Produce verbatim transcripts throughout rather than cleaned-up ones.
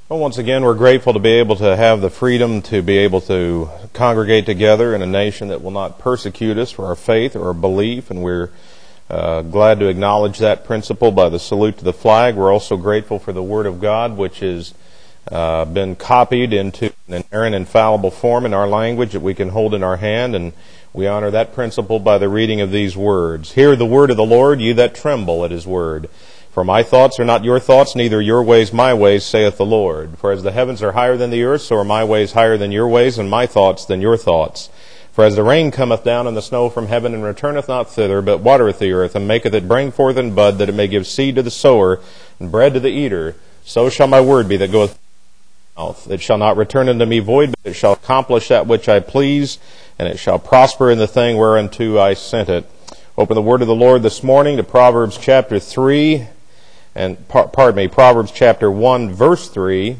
Well, once again, we're grateful to be able to have the freedom to be able to congregate together in a nation that will not persecute us for our faith or our belief, and we're uh, glad to acknowledge that principle by the salute to the flag. We're also grateful for the Word of God, which has uh, been copied into an inerrant, infallible form in our language that we can hold in our hand, and we honor that principle by the reading of these words. Hear the word of the Lord, you that tremble at His word. For my thoughts are not your thoughts, neither your ways my ways, saith the Lord. For as the heavens are higher than the earth, so are my ways higher than your ways, and my thoughts than your thoughts. For as the rain cometh down and the snow from heaven, and returneth not thither, but watereth the earth, and maketh it bring forth and bud, that it may give seed to the sower, and bread to the eater, so shall my word be that goeth from my mouth. It shall not return unto me void, but it shall accomplish that which I please, and it shall prosper in the thing whereunto I sent it. Open the word of the Lord this morning to Proverbs chapter three. And pardon me, Proverbs chapter one, verse three,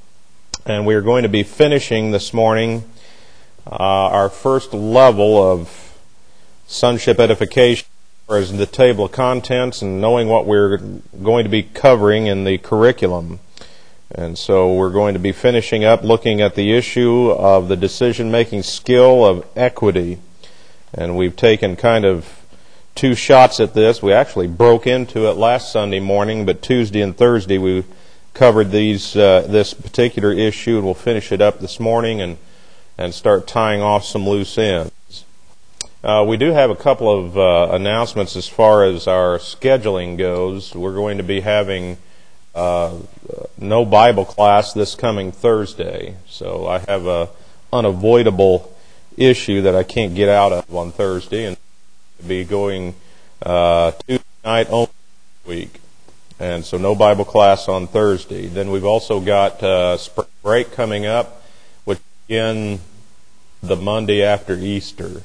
and we are going to be finishing this morning uh, our first level of sonship edification, as the table of contents, and knowing what we're going to be covering in the curriculum. And so we're going to be finishing up looking at the issue of the decision-making skill of equity, and we've taken kind of two shots at this. We actually broke into it last Sunday morning, but Tuesday and Thursday we covered these uh, this particular issue, and we'll finish it up this morning and and start tying off some loose ends. Uh, we do have a couple of uh, announcements as far as our scheduling goes. We're going to be having uh, no Bible class this coming Thursday, so I have a unavoidable issue that I can't get out of on Thursday, and be going uh, Tuesday night only this week, and so no Bible class on Thursday. Then we've also got uh, spring break coming up, which begin the Monday after Easter.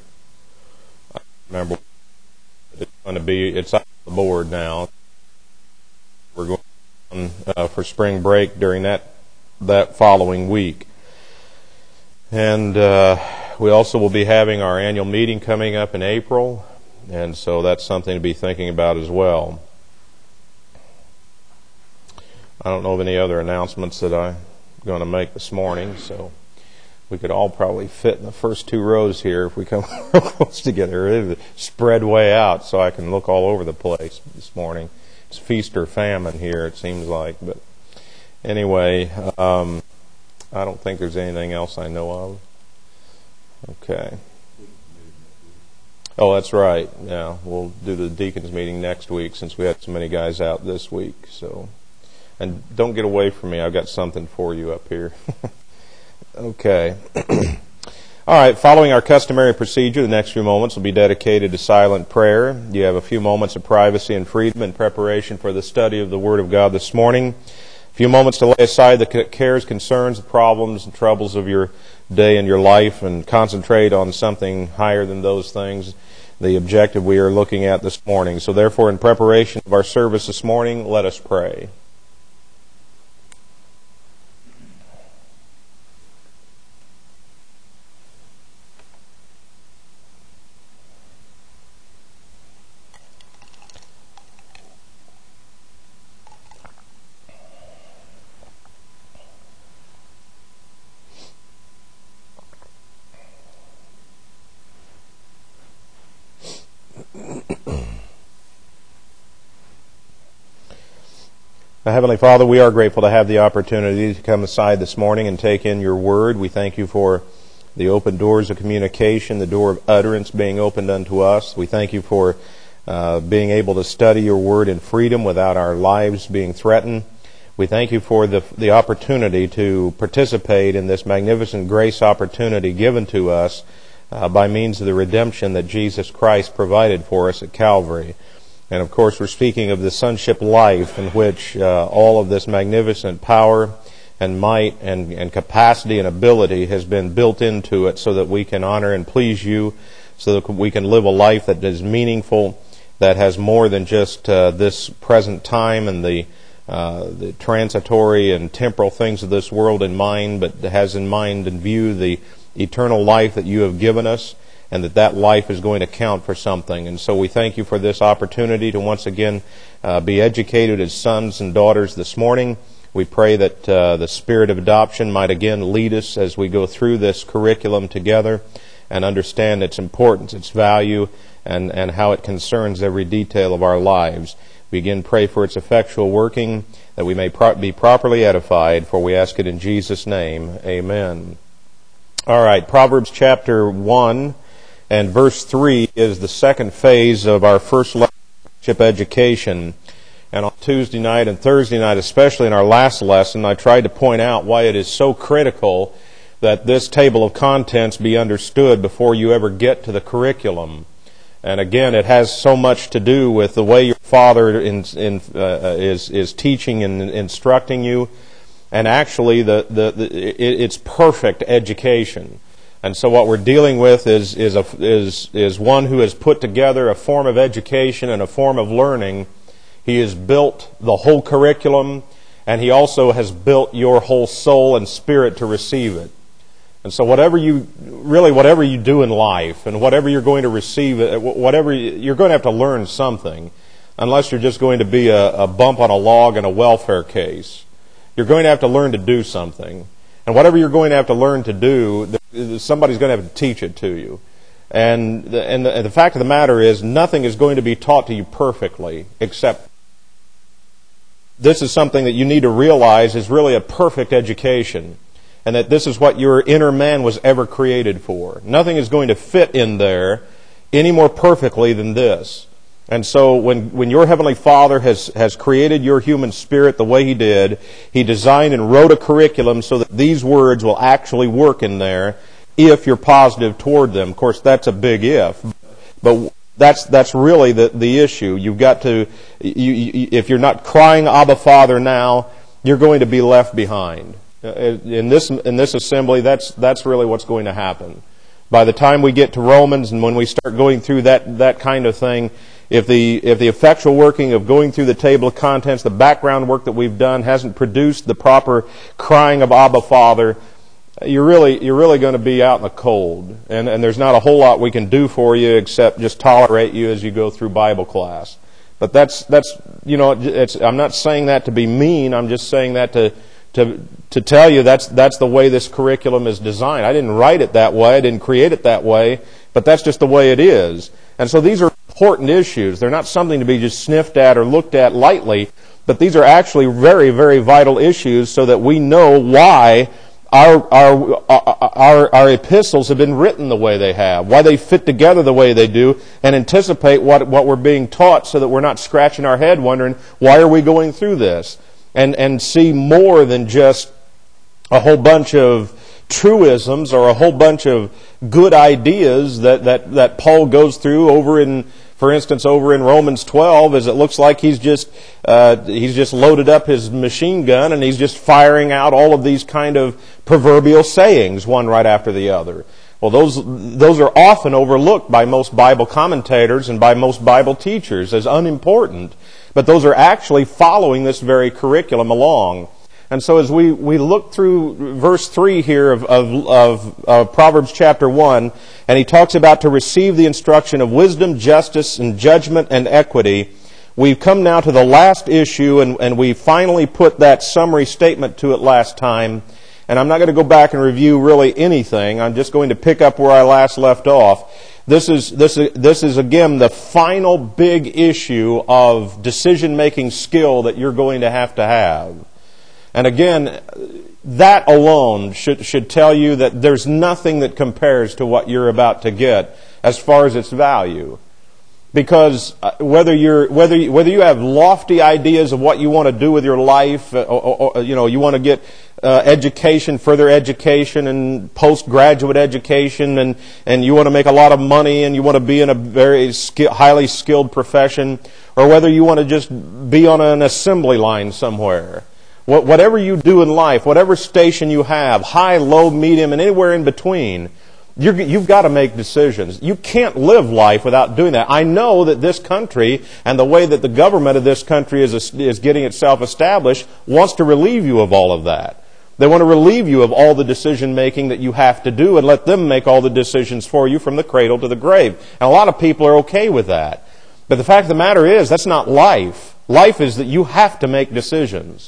I remember it's going to be it's on the board now. We're going on, uh, for spring break during that that following week, and uh, we also will be having our annual meeting coming up in April. And so that's something to be thinking about as well. I don't know of any other announcements that I'm going to make this morning, so we could all probably fit in the first two rows here if we come real close together. It'll spread way out so I can look all over the place this morning. It's feast or famine here, it seems like. But anyway, um, I don't think there's anything else I know of. Okay. Oh, that's right. Yeah, we'll do the deacons meeting next week since we had so many guys out this week. So, and don't get away from me. I've got something for you up here. Okay. All right. Following our customary procedure, the next few moments will be dedicated to silent prayer. You have a few moments of privacy and freedom in preparation for the study of the Word of God this morning. A few moments to lay aside the cares, concerns, the problems, and troubles of your day and your life, and concentrate on something higher than those things, the objective we are looking at this morning. So therefore, in preparation of our service this morning, let us pray. Heavenly Father, we are grateful to have the opportunity to come aside this morning and take in your word. We thank you for the open doors of communication, the door of utterance being opened unto us. We thank you for uh, being able to study your word in freedom without our lives being threatened. We thank you for the, the opportunity to participate in this magnificent grace opportunity given to us uh, by means of the redemption that Jesus Christ provided for us at Calvary. And of course, we're speaking of the sonship life in which uh, all of this magnificent power and might and, and capacity and ability has been built into it so that we can honor and please you, so that we can live a life that is meaningful, that has more than just uh, this present time and the, uh, the transitory and temporal things of this world in mind, but has in mind and view the eternal life that you have given us, and that that life is going to count for something. And so we thank you for this opportunity to once again uh, be educated as sons and daughters this morning. We pray that uh, the Spirit of adoption might again lead us as we go through this curriculum together and understand its importance, its value, and, and how it concerns every detail of our lives. We again pray for its effectual working, that we may pro- be properly edified, for we ask it in Jesus' name. Amen. All right, Proverbs chapter one and verse three is the second phase of our first relationship education. And on Tuesday night and Thursday night, especially in our last lesson, I tried to point out why it is so critical that this table of contents be understood before you ever get to the curriculum. And again, it has so much to do with the way your Father in, in, uh, is is teaching and instructing you, and actually the, the, the it, it's perfect education. And so what we're dealing with is is a, is is one who has put together a form of education and a form of learning. He has built the whole curriculum, and he also has built your whole soul and spirit to receive it. And so whatever you, really whatever you do in life, and whatever you're going to receive, whatever, you're going to have to learn something, unless you're just going to be a, a bump on a log in a welfare case. You're going to have to learn to do something. And whatever you're going to have to learn to do, somebody's going to have to teach it to you. And the, and the, and the fact of the matter is, nothing is going to be taught to you perfectly, except this is something that you need to realize is really a perfect education. And that this is what your inner man was ever created for. Nothing is going to fit in there any more perfectly than this. And so when, when your Heavenly Father has, has created your human spirit the way He did, He designed and wrote a curriculum so that these words will actually work in there if you're positive toward them. Of course, that's a big if. But that's that's really the, the issue. You've got to, you, you, if you're not crying, Abba, Father now, you're going to be left behind. In this in this assembly, that's that's really what's going to happen. By the time we get to Romans, and when we start going through that that kind of thing, if the if the effectual working of going through the table of contents, the background work that we've done, hasn't produced the proper crying of Abba, Father, you're really you're really going to be out in the cold, and and there's not a whole lot we can do for you except just tolerate you as you go through Bible class. But that's that's you know it's I'm not saying that to be mean. I'm just saying that to. To, to tell you that's that's the way this curriculum is designed. I didn't write it that way. I didn't create it that way. But that's just the way it is. And so these are important issues. They're not something to be just sniffed at or looked at lightly. But these are actually very, very vital issues so that we know why our our our, our epistles have been written the way they have, why they fit together the way they do, and anticipate what, what we're being taught so that we're not scratching our head wondering, why are we going through this? And and see more than just a whole bunch of truisms or a whole bunch of good ideas that, that, that Paul goes through over in, for instance, over in Romans twelve, as it looks like he's just uh, he's just loaded up his machine gun and he's just firing out all of these kind of proverbial sayings, one right after the other. Well, those those are often overlooked by most Bible commentators and by most Bible teachers as unimportant. But those are actually following this very curriculum along. And so as we, we look through verse three here of, of, of, of Proverbs chapter one, and he talks about to receive the instruction of wisdom, justice, and judgment and equity, we've come now to the last issue, and, and we finally put that summary statement to it last time. And I'm not going to go back and review really anything. I'm just going to pick up where I last left off. This is this is this is again the final big issue of decision-making skill that you're going to have to have. And again, that alone should should tell you that there's nothing that compares to what you're about to get as far as its value. Because whether you're whether you, whether you have lofty ideas of what you want to do with your life, or, or, or you know you want to get uh, education, further education, and postgraduate education, and and you want to make a lot of money, and you want to be in a very skill, highly skilled profession, or whether you want to just be on an assembly line somewhere. Whatever you do in life, whatever station you have, high, low, medium, and anywhere in between, You're, you've got to make decisions. You can't live life without doing that. I know that this country and the way that the government of this country is, is getting itself established wants to relieve you of all of that. They want to relieve you of all the decision making that you have to do and let them make all the decisions for you from the cradle to the grave. And a lot of people are okay with that. But the fact of the matter is, that's not life. Life is that you have to make decisions.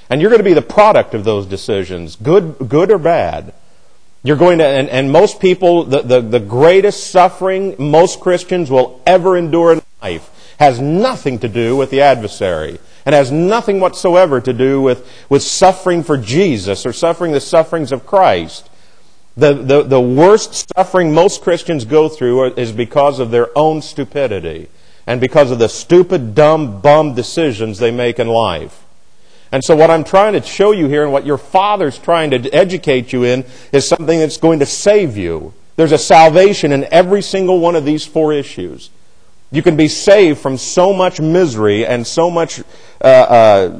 And you're going to be the product of those decisions, good, good or bad. You're going to, and, and most people, the, the, the greatest suffering most Christians will ever endure in life has nothing to do with the adversary. And has nothing whatsoever to do with, with suffering for Jesus or suffering the sufferings of Christ. The, the, the worst suffering most Christians go through is because of their own stupidity and because of the stupid, dumb, bum decisions they make in life. And so what I'm trying to show you here and what your Father's trying to educate you in is something that's going to save you. There's a salvation in every single one of these four issues. You can be saved from so much misery and so much uh, uh,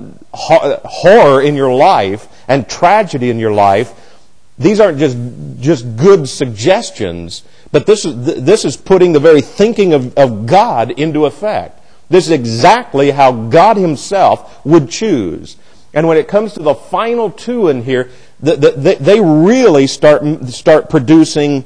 horror in your life and tragedy in your life. These aren't just just good suggestions, but this is this is putting the very thinking of, of God into effect. This is exactly how God Himself would choose. And when it comes to the final two in here, the, the, they really start start producing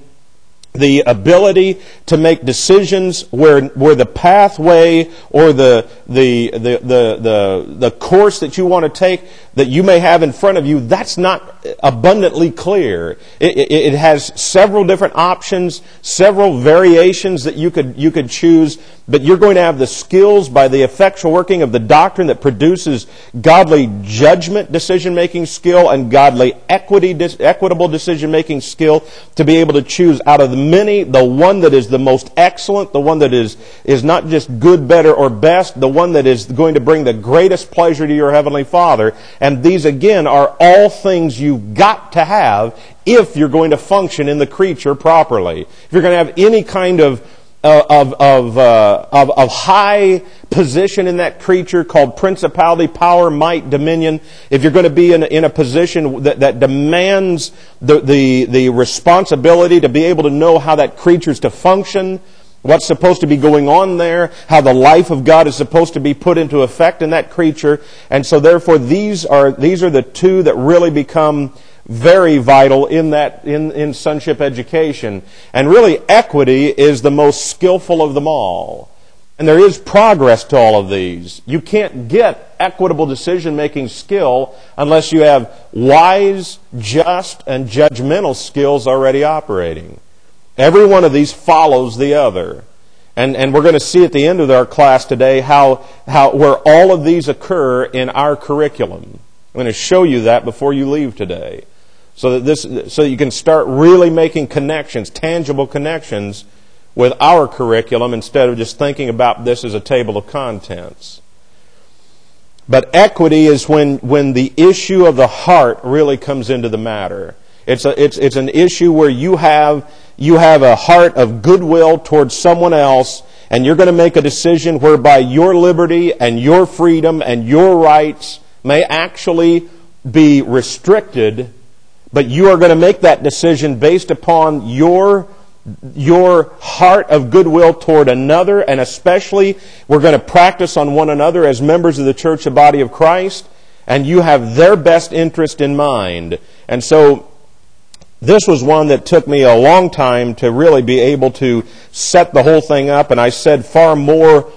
the ability to make decisions where where the pathway or the the the the the, the course that you want to take that you may have in front of you, that's not abundantly clear. It, it, it has several different options, several variations that you could you could choose, but you're going to have the skills by the effectual working of the doctrine that produces godly judgment decision-making skill and godly equity equitable decision-making skill to be able to choose out of the many, the one that is the most excellent, the one that is, is not just good, better, or best, the one that is going to bring the greatest pleasure to your Heavenly Father. And these, again, are all things you've got to have if you're going to function in the creature properly. If you're going to have any kind of Uh, of of, uh, of of high position in that creature called principality, power, might, dominion. If you're going to be in a, in a position that, that demands the, the the responsibility to be able to know how that creature's to function, what's supposed to be going on there, how the life of God is supposed to be put into effect in that creature, and so therefore these are these are the two that really become very vital in that in, in sonship education. And really equity is the most skillful of them all. And there is progress to all of these. You can't get equitable decision-making skill unless you have wise, just, and judgmental skills already operating. Every one of these follows the other. And, and we're going to see at the end of our class today how, how where all of these occur in our curriculum. I'm going to show you that before you leave today. So that this, so that you can start really making connections, tangible connections with our curriculum instead of just thinking about this as a table of contents. But equity is when, when the issue of the heart really comes into the matter. It's a, it's, it's an issue where you have, you have a heart of goodwill towards someone else, and you're going to make a decision whereby your liberty and your freedom and your rights may actually be restricted, but you are going to make that decision based upon your, your heart of goodwill toward another, and especially we're going to practice on one another as members of the church, the body of Christ, and you have their best interest in mind. And so this was one that took me a long time to really be able to set the whole thing up, and I said far more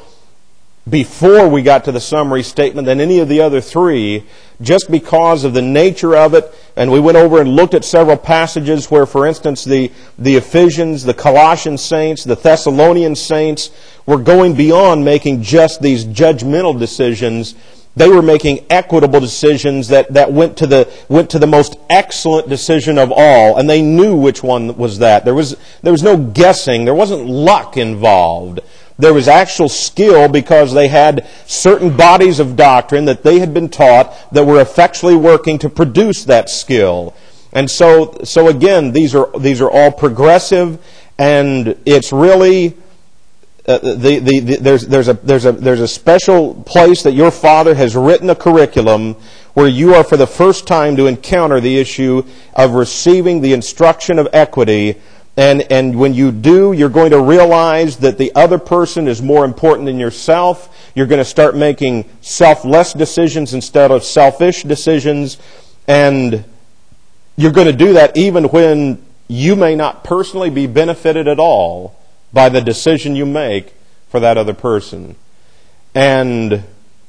before we got to the summary statement than any of the other three, just because of the nature of it. And we went over and looked at several passages where, for instance, the, the Ephesians, the Colossian saints, the Thessalonian saints were going beyond making just these judgmental decisions. They were making equitable decisions that, that went to the went to the most excellent decision of all, and they knew which one was that. There was there was no guessing. There wasn't luck involved. There was actual skill because they had certain bodies of doctrine that they had been taught that were effectually working to produce that skill. And so, so again, these are these are all progressive, and it's really uh, the, the the there's there's a there's a there's a special place that your Father has written a curriculum where you are for the first time to encounter the issue of receiving the instruction of equity. And and when you do, you're going to realize that the other person is more important than yourself. You're going to start making selfless decisions instead of selfish decisions. And you're going to do that even when you may not personally be benefited at all by the decision you make for that other person. And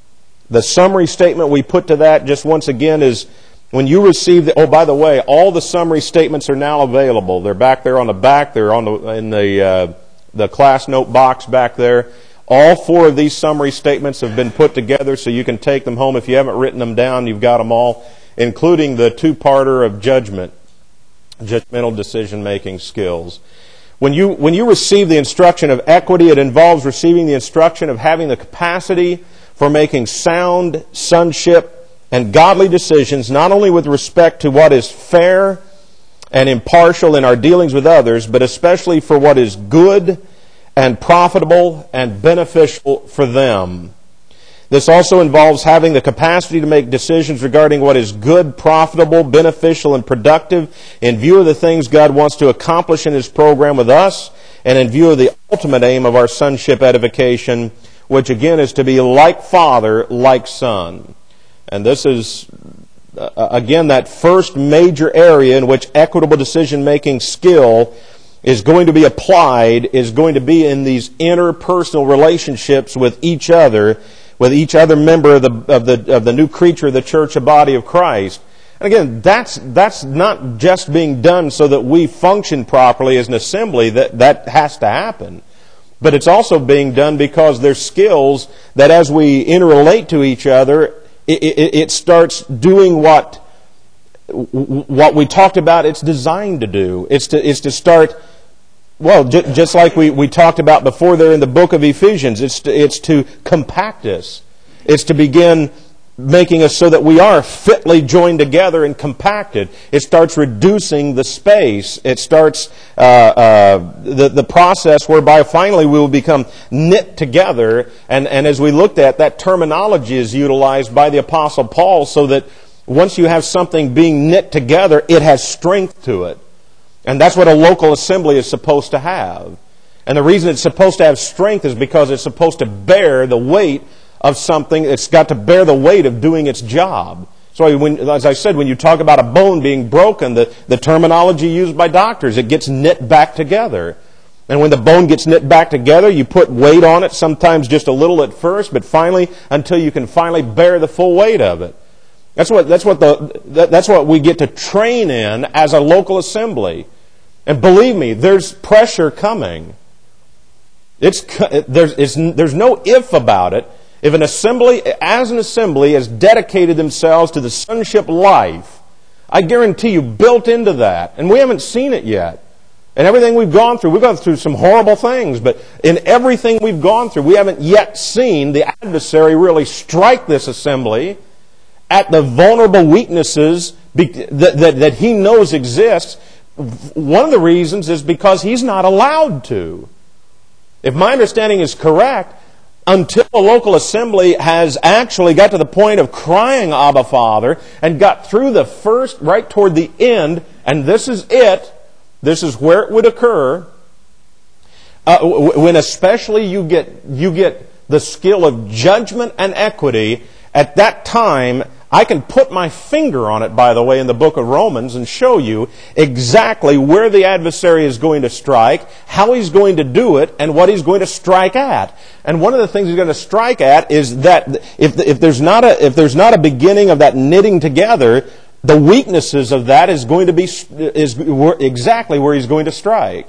The summary statement we put to that, just once again, is when you receive the, oh, by the way, all the summary statements are now available. They're back there on the back. They're on the, in the, uh, the class note box back there. All four of these summary statements have been put together so you can take them home. If you haven't written them down, you've got them all, including the two-parter of judgment, judgmental decision-making skills. When you, when you receive the instruction of equity, it involves receiving the instruction of having the capacity for making sound sonship and godly decisions, not only with respect to what is fair and impartial in our dealings with others, but especially for what is good and profitable and beneficial for them. This also involves having the capacity to make decisions regarding what is good, profitable, beneficial, and productive in view of the things God wants to accomplish in His program with us and in view of the ultimate aim of our sonship edification, which again is to be like Father, like Son. And this is, uh, again, that first major area in which equitable decision-making skill is going to be applied, is going to be in these interpersonal relationships with each other, with each other member of the of the of the new creature of the church, a body of Christ. And again, that's that's not just being done so that we function properly as an assembly. That that has to happen. But it's also being done because there's skills that as we interrelate to each other, it, it, it starts doing what what we talked about it's designed to do. It's to, it's to start, well, j- just like we, we talked about before there in the book of Ephesians, it's to, it's to compact us. It's to begin making us so that we are fitly joined together and compacted. It starts reducing the space. It starts uh, uh, the, the process whereby finally we will become knit together. And, and as we looked at, that terminology is utilized by the Apostle Paul so that once you have something being knit together, it has strength to it. And that's what a local assembly is supposed to have. And the reason it's supposed to have strength is because it's supposed to bear the weight of something. It's got to bear the weight of doing its job. So when, as I said, when you talk about a bone being broken, the, the terminology used by doctors, it gets knit back together. And when the bone gets knit back together, you put weight on it, sometimes just a little at first, but finally, until you can finally bear the full weight of it. That's what, that's what, the, that's what we get to train in as a local assembly. And believe me, there's pressure coming. It's, there's, it's, there's no if about it. If an assembly, as an assembly, has dedicated themselves to the sonship life, I guarantee you, built into that, and we haven't seen it yet. And everything we've gone through, we've gone through some horrible things, but in everything we've gone through, we haven't yet seen the adversary really strike this assembly at the vulnerable weaknesses that, that, that he knows exist. One of the reasons is because he's not allowed to. If my understanding is correct, until a local assembly has actually got to the point of crying, Abba, Father, and got through the first, right toward the end, and this is it, this is where it would occur, uh, when especially you get, you get the skill of judgment and equity, at that time, I can put my finger on it, by the way, in the book of Romans and show you exactly where the adversary is going to strike, how he's going to do it, and what he's going to strike at. And one of the things he's going to strike at is that if, if, there's not a, if there's not a beginning of that knitting together, the weaknesses of that is going to be is exactly where he's going to strike.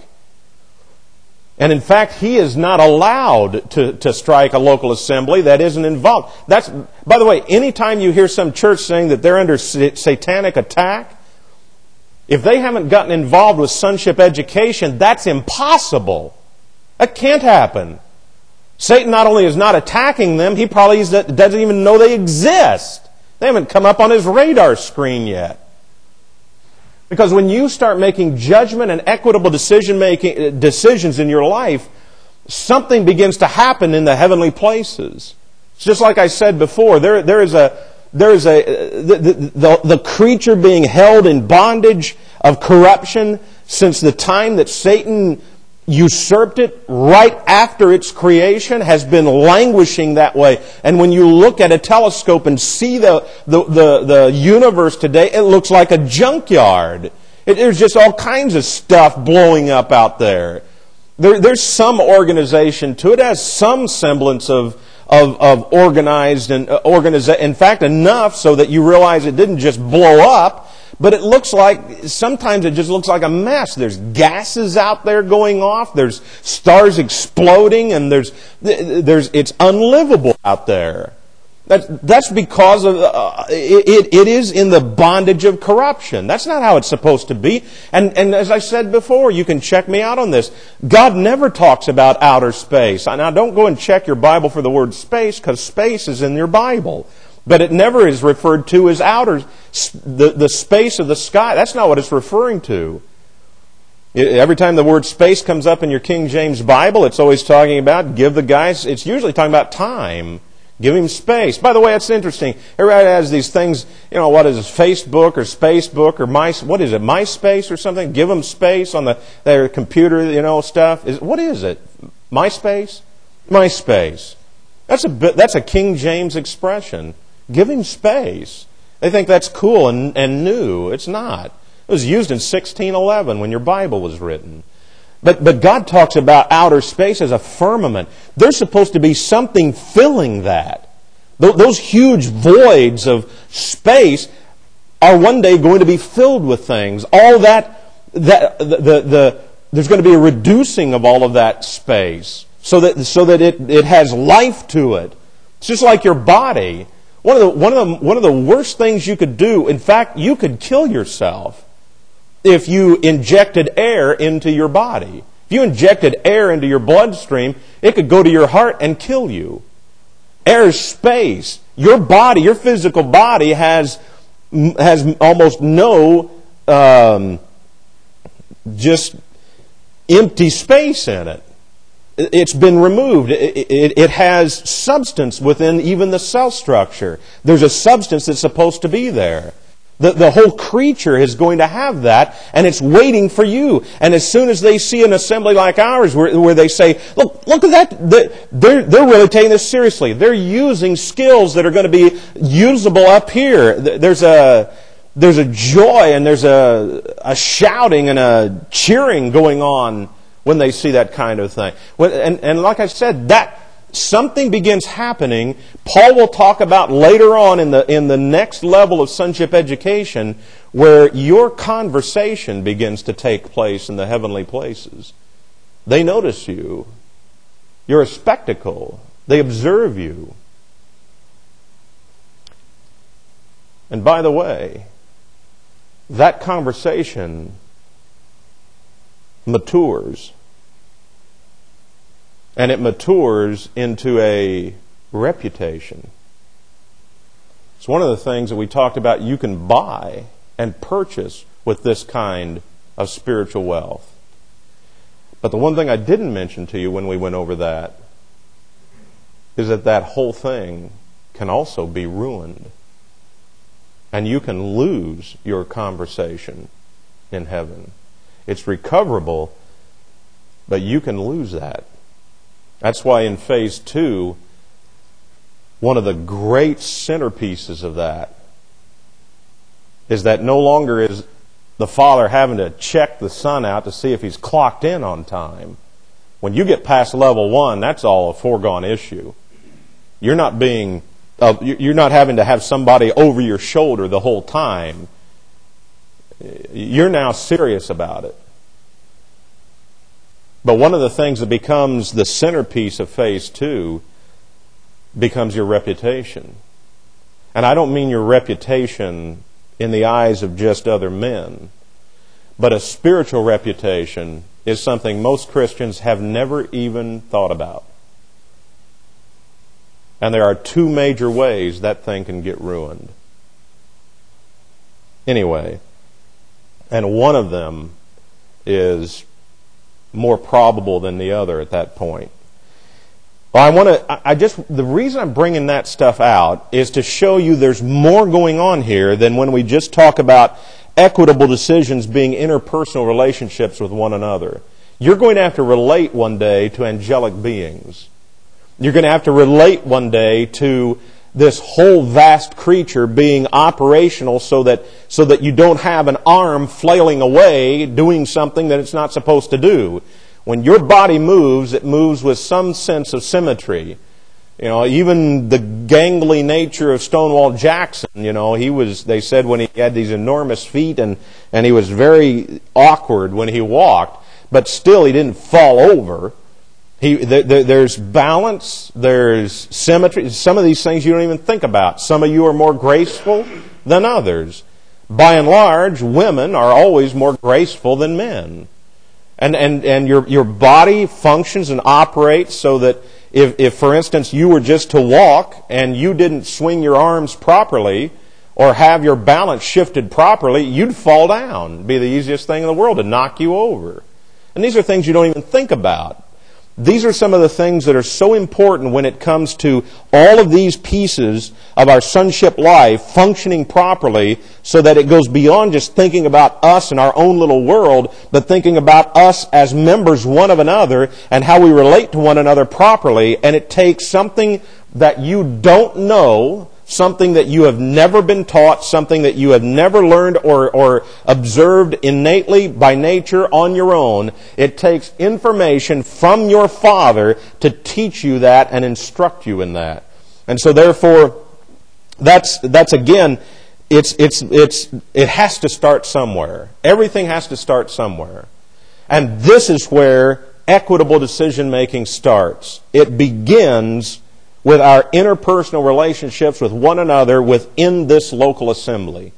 And in fact, he is not allowed to, to strike a local assembly that isn't involved. That's, by the way, anytime you hear some church saying that they're under satanic attack, if they haven't gotten involved with sonship education, that's impossible. That can't happen. Satan not only is not attacking them, he probably doesn't even know they exist. They haven't come up on his radar screen yet. Because when you start making judgment and equitable decision making decisions in your life, something begins to happen in the heavenly places. It's just like I said before, there, there is a, there is a, the, the, the, the creature being held in bondage of corruption since the time that Satan usurped it right after its creation has been languishing that way. And when you look at a telescope and see the, the, the, the universe today, it looks like a junkyard. It, there's just all kinds of stuff blowing up out there. There, there's some organization to it. It has some semblance of, of, of organized and uh, organiza- in fact, enough so that you realize it didn't just blow up, but it looks like, sometimes it just looks like a mess. There's gases out there going off, there's stars exploding, and there's, there's, it's unlivable out there. That's, that's because of, uh, it, it is in the bondage of corruption. That's not how it's supposed to be. And, and as I said before, you can check me out on this. God never talks about outer space. Now, don't go and check your Bible for the word space, because space is in your Bible. But it never is referred to as outer, the, the space of the sky. That's not what it's referring to. Every time the word space comes up in your King James Bible, it's always talking about, give the guys, it's usually talking about time. Give him space. By the way, it's interesting. Everybody has these things, you know, what is it, Facebook or Spacebook or My, what is it, MySpace or something? Give them space on the their computer, you know, stuff. Is, what is it? MySpace? MySpace. That's a that's a King James expression. Give him space. They think that's cool and, and new. It's not. It was used in sixteen eleven when your Bible was written. But, but God talks about outer space as a firmament. There's supposed to be something filling that. Those huge voids of space are one day going to be filled with things. All that, that the, the, the, there's going to be a reducing of all of that space so that, so that it, it has life to it. It's just like your body. One of the, one of the, one of the worst things you could do, in fact, you could kill yourself if you injected air into your body. If you injected air into your bloodstream, it could go to your heart and kill you. Air is space. Your body, your physical body has, has almost no um, just empty space in it. It's been removed. It, it, it has substance within even the cell structure. There's a substance that's supposed to be there. The, the whole creature is going to have that, and it's waiting for you. And as soon as they see an assembly like ours, where, where they say, look, look at that, they're, they're really taking this seriously. They're using skills that are going to be usable up here. There's a, there's a joy and there's a, a shouting and a cheering going on when they see that kind of thing. And, and like I said, that something begins happening. Paul will talk about later on in the in the next level of sonship education, where your conversation begins to take place in the heavenly places. They notice you. You're a spectacle. They observe you. And by the way, that conversation matures. And it matures into a reputation. It's one of the things that we talked about you can buy and purchase with this kind of spiritual wealth. But the one thing I didn't mention to you when we went over that is that that whole thing can also be ruined. And you can lose your conversation in heaven. It's recoverable, but you can lose that. That's why in phase two, one of the great centerpieces of that is that no longer is the father having to check the son out to see if he's clocked in on time. When you get past level one, that's all a foregone issue. You're not being, uh, you're not having to have somebody over your shoulder the whole time. You're now serious about it. But one of the things that becomes the centerpiece of phase two becomes your reputation. And I don't mean your reputation in the eyes of just other men, but a spiritual reputation is something most Christians have never even thought about. And there are two major ways that thing can get ruined. Anyway, and one of them is more probable than the other at that point. Well, I want to, I just, the reason I'm bringing that stuff out is to show you there's more going on here than when we just talk about equitable decisions being interpersonal relationships with one another. You're going to have to relate one day to angelic beings. You're going to have to relate one day to this whole vast creature being operational so that so that you don't have an arm flailing away doing something that it's not supposed to do. When your body moves, it moves with some sense of symmetry. You know, even the gangly nature of Stonewall Jackson, you know, he was, they said when he had these enormous feet and, and he was very awkward when he walked, but still he didn't fall over. He, there, there's balance, there's symmetry. Some of these things you don't even think about. Some of you are more graceful than others. By and large, women are always more graceful than men. And, and, and your, your body functions and operates so that If, if, for instance, you were just to walk and you didn't swing your arms properly or have your balance shifted properly, you'd fall down. It'd be the easiest thing in the world to knock you over. And these are things you don't even think about. These are some of the things that are so important when it comes to all of these pieces of our sonship life functioning properly so that it goes beyond just thinking about us and our own little world, but thinking about us as members one of another and how we relate to one another properly. And it takes something that you don't know, something that you have never been taught, something that you have never learned or, or observed innately by nature on your own. It takes information from your Father to teach you that and instruct you in that. And so therefore, that's that's again, it's it's it's it has to start somewhere. Everything has to start somewhere. And this is where equitable decision making starts. It begins with our interpersonal relationships with one another within this local assembly.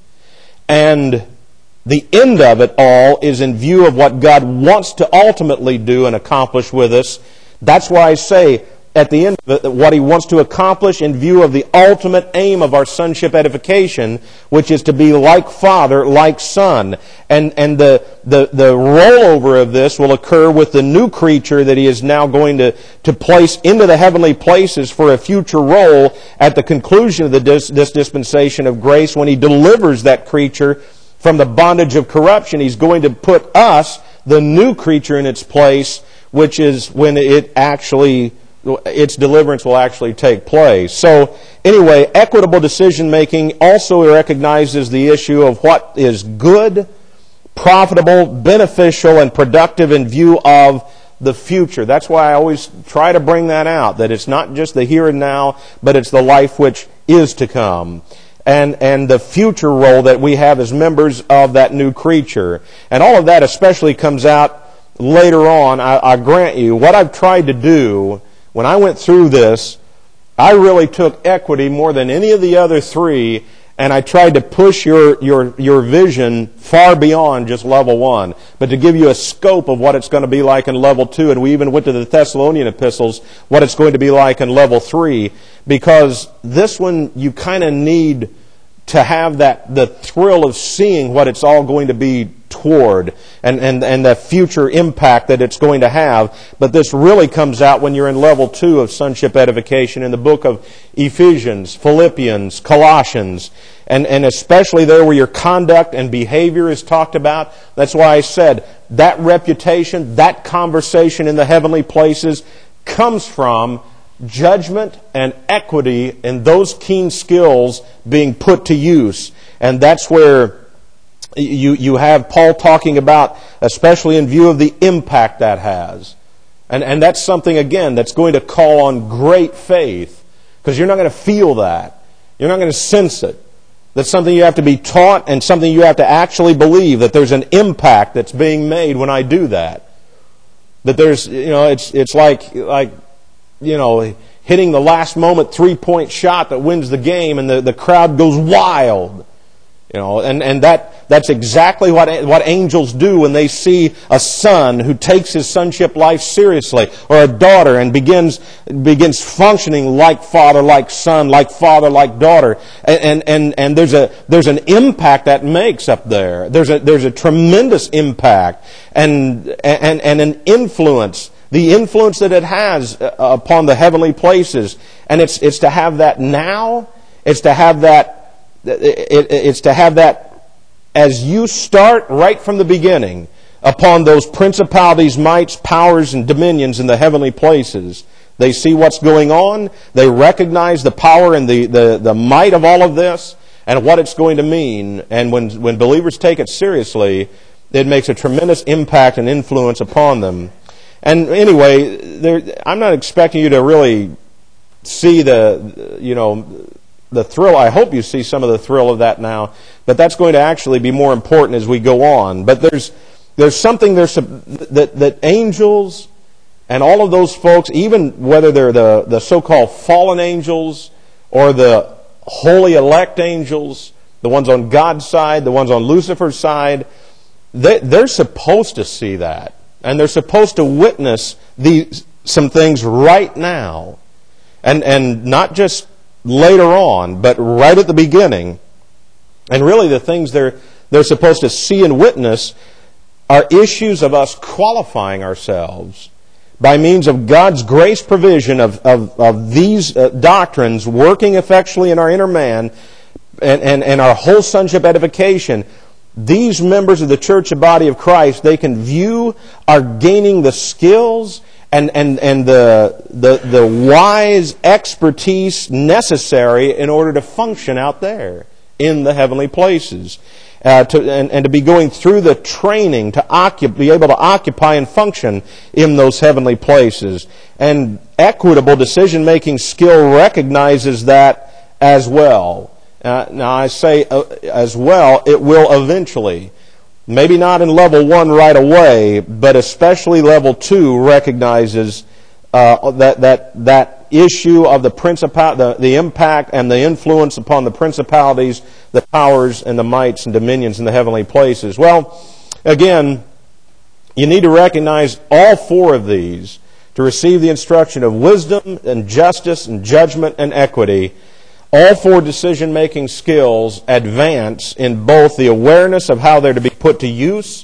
And the end of it all is in view of what God wants to ultimately do and accomplish with us. That's why I say at the end of it, what He wants to accomplish in view of the ultimate aim of our sonship edification, which is to be like Father, like Son. And, and the, the, the rollover of this will occur with the new creature that He is now going to, to place into the heavenly places for a future role at the conclusion of the dis, this dispensation of grace. When He delivers that creature from the bondage of corruption, He's going to put us, the new creature, in its place, which is when it actually its deliverance will actually take place. So, anyway, equitable decision-making also recognizes the issue of what is good, profitable, beneficial, and productive in view of the future. That's why I always try to bring that out, that it's not just the here and now, but it's the life which is to come. And, and the future role that we have as members of that new creature. And all of that especially comes out later on, I, I grant you. What I've tried to do when I went through this, I really took equity more than any of the other three, and I tried to push your, your, your vision far beyond just level one, but to give you a scope of what it's going to be like in level two, and we even went to the Thessalonian epistles, what it's going to be like in level three, because this one you kind of need to have that the thrill of seeing what it's all going to be toward and, and, and the future impact that it's going to have. But this really comes out when you're in level two of sonship edification in the book of Ephesians, Philippians, Colossians, and, and especially there where your conduct and behavior is talked about. That's why I said that reputation, that conversation in the heavenly places comes from judgment and equity and those keen skills being put to use. And that's where you, you have Paul talking about, especially in view of the impact that has. And, and that's something, again, that's going to call on great faith, because you're not going to feel that. You're not going to sense it. That's something you have to be taught and something you have to actually believe, that there's an impact that's being made when I do that. That there's, you know, it's it's like like you know, hitting the last moment three-point shot that wins the game, and the, the crowd goes wild. You know, and, and that that's exactly what what angels do when they see a son who takes his sonship life seriously, or a daughter and begins begins functioning like father, like son, like father, like daughter. And and and, and there's a there's an impact that makes up there. There's a there's a tremendous impact and and and an influence. The influence that it has upon the heavenly places. And it's it's to have that now. It's to have that it, it's to have that as you start right from the beginning upon those principalities, mights, powers, and dominions in the heavenly places. They see what's going on. They recognize the power and the, the, the might of all of this and what it's going to mean. And when when believers take it seriously, it makes a tremendous impact and influence upon them. And anyway, there, I'm not expecting you to really see the, you know, the thrill. I hope you see some of the thrill of that now, but that's going to actually be more important as we go on. But there's there's something there's that that angels and all of those folks, even whether they're the, the so-called fallen angels or the holy elect angels, the ones on God's side, the ones on Lucifer's side, they, they're supposed to see that. And they're supposed to witness these, some things right now. And, and not just later on, but right at the beginning. And really the things they're, they're supposed to see and witness are issues of us qualifying ourselves by means of God's grace provision of, of, of these uh, doctrines working effectually in our inner man and, and, and our whole sonship edification. These members of the church and body of Christ, they can view our gaining the skills and, and, and the, the, the wise expertise necessary in order to function out there in the heavenly places. Uh, to, and, and to be going through the training to occup- be able to occupy and function in those heavenly places. And equitable decision-making skill recognizes that as well. Uh, now I say uh, as well, it will eventually. Maybe not in level one right away, but especially level two recognizes uh, that that that issue of the principal, the, the impact and the influence upon the principalities, the powers and the mights and dominions in the heavenly places. Well, again, you need to recognize all four of these to receive the instruction of wisdom and justice and judgment and equity. All four decision-making skills advance in both the awareness of how they're to be put to use.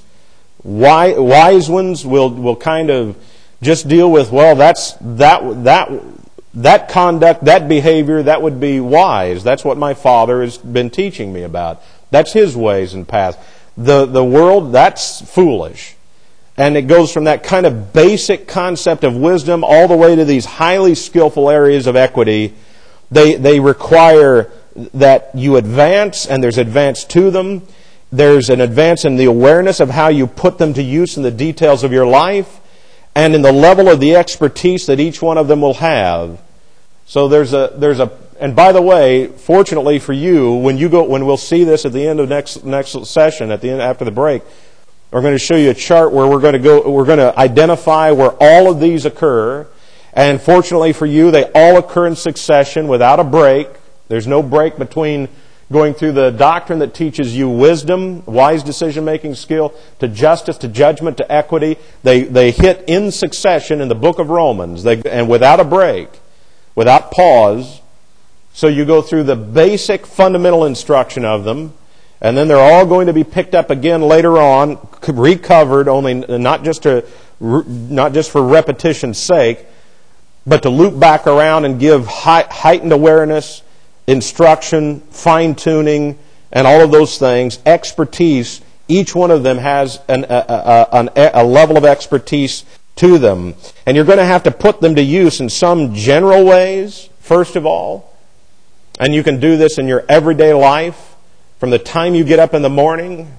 Wise ones will will kind of just deal with, well, that's that that that conduct, that behavior, that would be wise. That's what my father has been teaching me about. That's his ways and paths. The the world, that's foolish. And it goes from that kind of basic concept of wisdom all the way to these highly skillful areas of equity. They they require that you advance, and there's advance to them. There's an advance in the awareness of how you put them to use in the details of your life, and in the level of the expertise that each one of them will have. So there's a there's a and by the way, fortunately for you, when you go when we'll see this at the end of next next session, at the end after the break, we're going to show you a chart where we're going to go we're going to identify where all of these occur. And fortunately for you, they all occur in succession without a break. There's no break between going through the doctrine that teaches you wisdom, wise decision-making skill, to justice, to judgment, to equity. They they hit in succession in the book of Romans, they, and without a break, without pause. So you go through the basic fundamental instruction of them, and then they're all going to be picked up again later on, recovered, only not just to not just for repetition's sake, but to loop back around and give heightened awareness, instruction, fine-tuning, and all of those things, expertise. Each one of them has an, a, a, a, a level of expertise to them. And you're going to have to put them to use in some general ways, first of all. And you can do this in your everyday life, from the time you get up in the morning.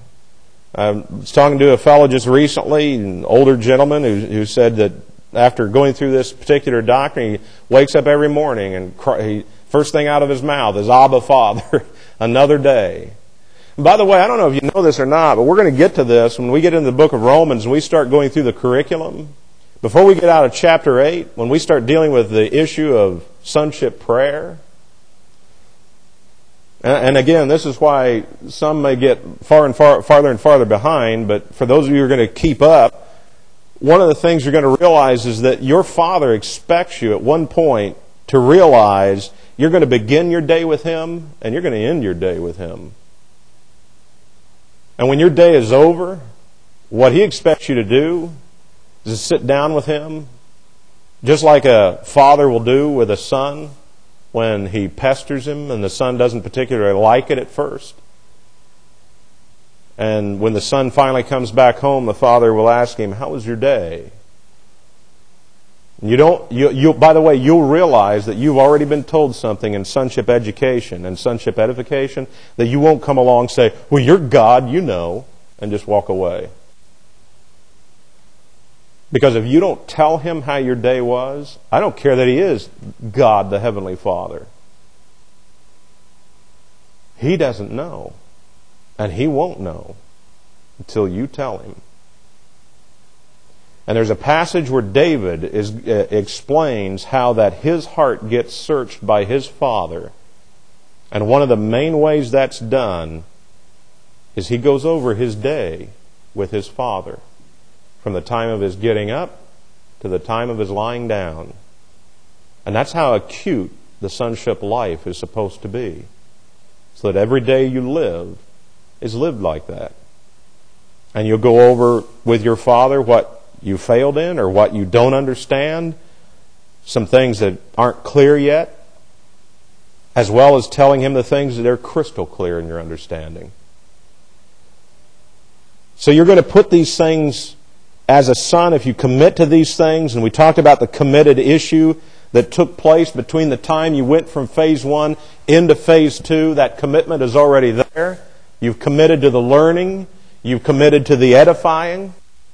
I was talking to a fellow just recently, an older gentleman, who, who said that after going through this particular doctrine, he wakes up every morning and cry, he, first thing out of his mouth is, Abba, Father, another day. And by the way, I don't know if you know this or not, but we're going to get to this when we get into the book of Romans and we start going through the curriculum. Before we get out of chapter eight, when we start dealing with the issue of sonship prayer. And again, this is why some may get far and far, farther and farther behind, but for those of you who are going to keep up, one of the things you're going to realize is that your Father expects you at one point to realize you're going to begin your day with Him and you're going to end your day with Him. And when your day is over, what He expects you to do is to sit down with Him, just like a father will do with a son when he pesters him and the son doesn't particularly like it at first. And when the son finally comes back home, the father will ask him, "How was your day?" You don't. You, you. By the way, you'll realize that you've already been told something in sonship education and sonship edification that you won't come along and say, "Well, you're God, you know," and just walk away. Because if you don't tell him how your day was, I don't care that he is God, the Heavenly Father. He doesn't know. And he won't know until you tell him. And there's a passage where David is, uh, explains how that his heart gets searched by his Father. And one of the main ways that's done is he goes over his day with his Father, from the time of his getting up to the time of his lying down. And that's how acute the sonship life is supposed to be. So that every day you live is lived like that. And you'll go over with your Father what you failed in or what you don't understand, some things that aren't clear yet, as well as telling him the things that are crystal clear in your understanding. So you're going to put these things as a son, if you commit to these things, and we talked about the committed issue that took place between the time you went from phase one into phase two. That commitment is already there. You've committed to the learning. You've committed to the edifying.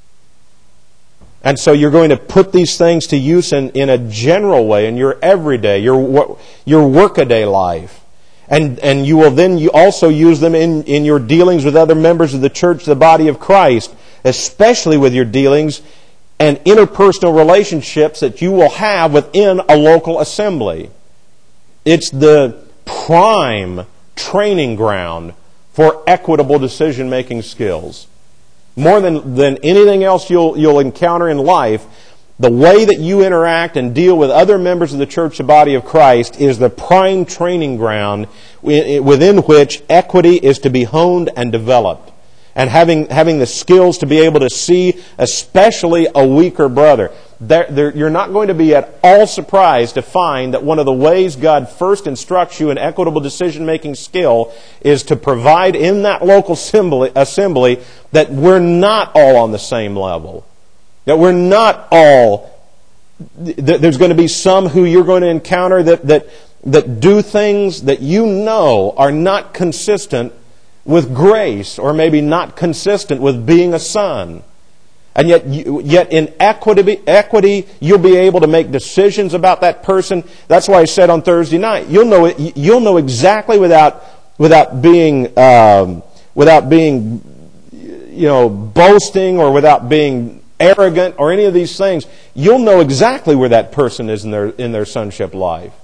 And so you're going to put these things to use in, in a general way in your everyday, your your workaday life. And and you will then you also use them in, in your dealings with other members of the church, the body of Christ, especially with your dealings and interpersonal relationships that you will have within a local assembly. It's the prime training ground for equitable decision-making skills. More than, than anything else you'll, you'll encounter in life, the way that you interact and deal with other members of the church, the body of Christ, is the prime training ground within which equity is to be honed and developed. And having having the skills to be able to see, especially a weaker brother. There, there, you're not going to be at all surprised to find that one of the ways God first instructs you in equitable decision-making skill is to provide in that local assembly, assembly that we're not all on the same level. That we're not all... That there's going to be some who you're going to encounter that, that, that do things that you know are not consistent with grace, or maybe not consistent with being a son. And yet, yet in equity, equity, you'll be able to make decisions about that person. That's why I said on Thursday night, you'll know it, you'll know exactly without without being um, without being you know boasting or without being arrogant or any of these things. You'll know exactly where that person is in their in their sonship life,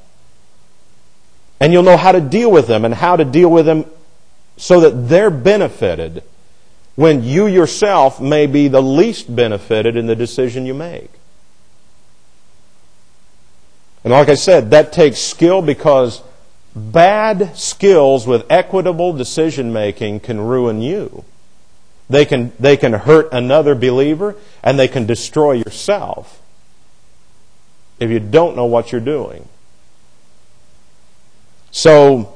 and you'll know how to deal with them and how to deal with them so that they're benefited when you yourself may be the least benefited in the decision you make. And like I said, that takes skill, because bad skills with equitable decision making can ruin you. They can, they can hurt another believer, and they can destroy yourself if you don't know what you're doing. So,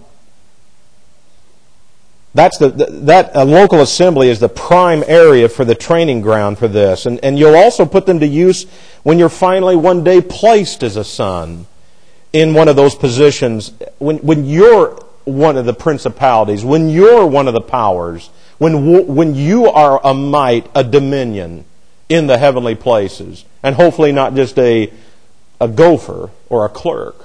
That's the, that a local assembly is the prime area for the training ground for this. And, and you'll also put them to use when you're finally one day placed as a son in one of those positions. When, when you're one of the principalities, when you're one of the powers, when, when you are a might, a dominion in the heavenly places. And hopefully not just a, a gopher or a clerk.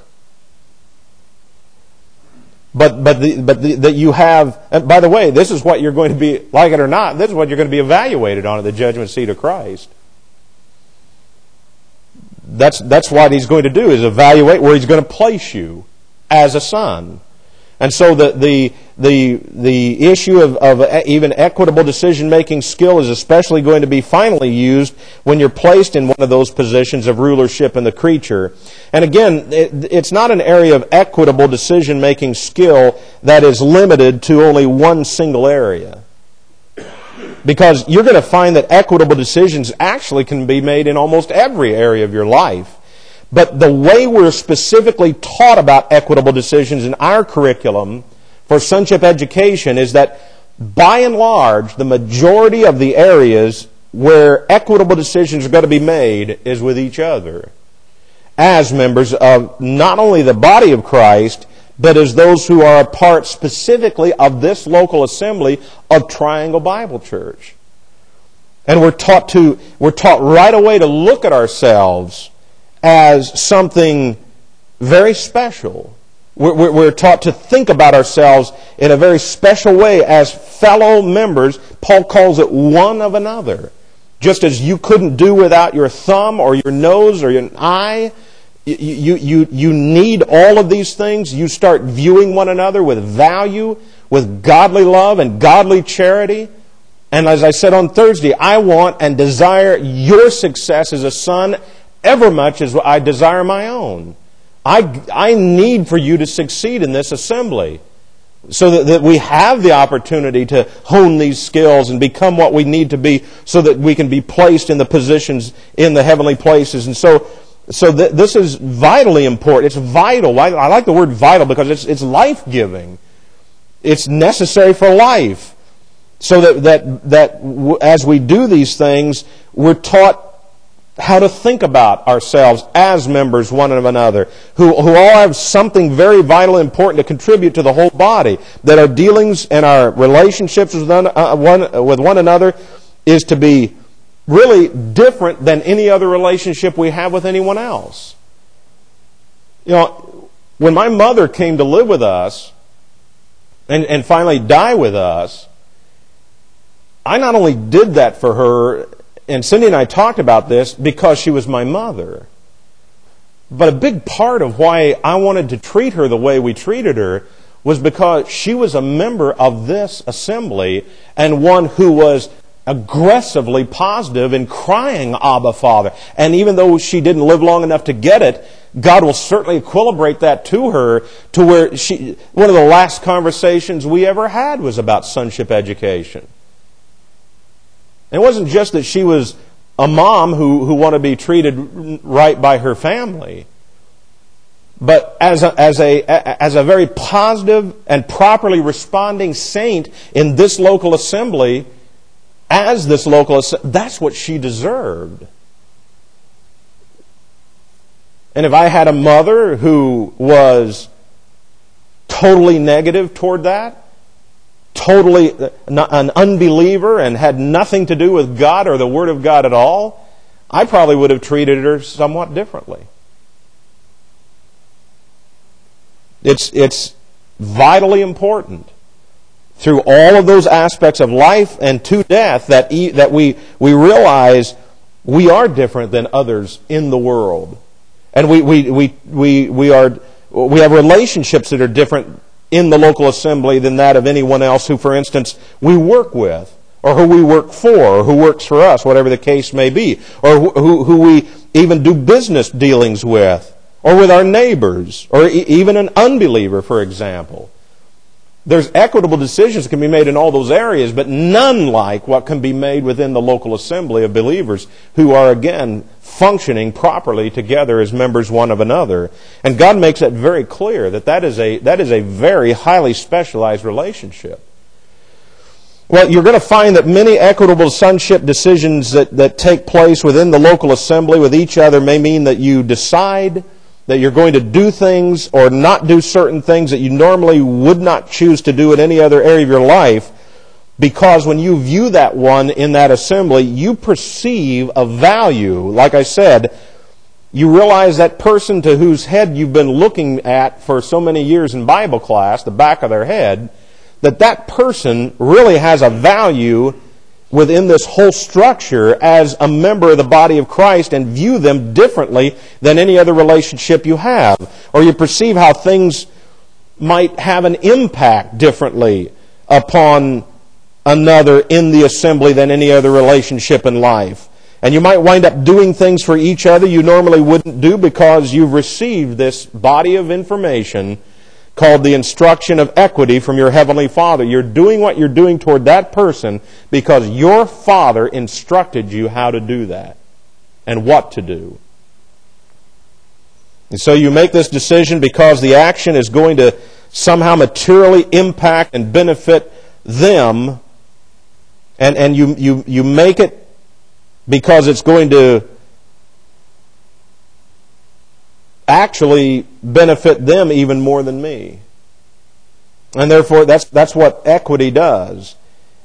But but the, but the, that you have, and by the way, this is what you're going to be, like it or not, this is what you're going to be evaluated on at the judgment seat of Christ. That's that's what He's going to do, is evaluate where He's going to place you as a son. And so the the the the issue of, of even equitable decision-making skill is especially going to be finally used when you're placed in one of those positions of rulership in the creature. And again, it, it's not an area of equitable decision-making skill that is limited to only one single area. Because you're going to find that equitable decisions actually can be made in almost every area of your life. But the way we're specifically taught about equitable decisions in our curriculum for sonship education is that, by and large, the majority of the areas where equitable decisions are going to be made is with each other, as members of not only the body of Christ, but as those who are a part specifically of this local assembly of Triangle Bible Church. And we're taught to, we're taught right away to look at ourselves as something very special. We're, we're taught to think about ourselves in a very special way as fellow members. Paul calls it one of another. Just as you couldn't do without your thumb or your nose or your eye, you, you, you need all of these things. You start viewing one another with value, with godly love and godly charity. And as I said on Thursday, I want and desire your success as a son ever much as I desire my own. I, I need for you to succeed in this assembly so that, that we have the opportunity to hone these skills and become what we need to be so that we can be placed in the positions in the heavenly places. And so so th- this is vitally important. It's vital. I, I like the word vital because it's, it's life-giving. It's necessary for life. So that, that, that w- as we do these things, we're taught how to think about ourselves as members one of another, who, who all have something very vital and important to contribute to the whole body, that our dealings and our relationships with one, uh, one, with one another is to be really different than any other relationship we have with anyone else. You know, when my mother came to live with us and, and finally die with us, I not only did that for her, and Cindy and I talked about this because she was my mother. But a big part of why I wanted to treat her the way we treated her was because she was a member of this assembly and one who was aggressively positive in crying, Abba, Father. And even though she didn't live long enough to get it, God will certainly equilibrate that to her to where she, one of the last conversations we ever had was about sonship education. And it wasn't just that she was a mom who, who wanted to be treated right by her family, but as a, as a, as a very positive and properly responding saint in this local assembly, as this local assembly, that's what she deserved. And if I had a mother who was totally negative toward that, totally an unbeliever and had nothing to do with God or the Word of God at all, I probably would have treated her somewhat differently. It's, it's vitally important through all of those aspects of life and to death that, e- that we, we realize we are different than others in the world. And we, we, we, we, we, are, we have relationships that are different in the local assembly than that of anyone else who, for instance, we work with, or who we work for, or who works for us, whatever the case may be, or who, who we even do business dealings with, or with our neighbors, or e- even an unbeliever, for example. There's equitable decisions that can be made in all those areas, but none like what can be made within the local assembly of believers who are, again, functioning properly together as members one of another. And God makes that very clear, that that is a, that is a very highly specialized relationship. Well, you're going to find that many equitable sonship decisions that, that take place within the local assembly with each other may mean that you decide that you're going to do things or not do certain things that you normally would not choose to do in any other area of your life, because when you view that one in that assembly, you perceive a value. Like I said, you realize that person to whose head you've been looking at for so many years in Bible class, the back of their head, that that person really has a value within this whole structure as a member of the body of Christ, and view them differently than any other relationship you have. Or you perceive how things might have an impact differently upon another in the assembly than any other relationship in life. And you might wind up doing things for each other you normally wouldn't do because you've received this body of information called the instruction of equity from your Heavenly Father. You're doing what you're doing toward that person because your Father instructed you how to do that and what to do. And so you make this decision because the action is going to somehow materially impact and benefit them, and, and you, you, you make it because it's going to actually benefit them even more than me. And therefore, that's that's what equity does.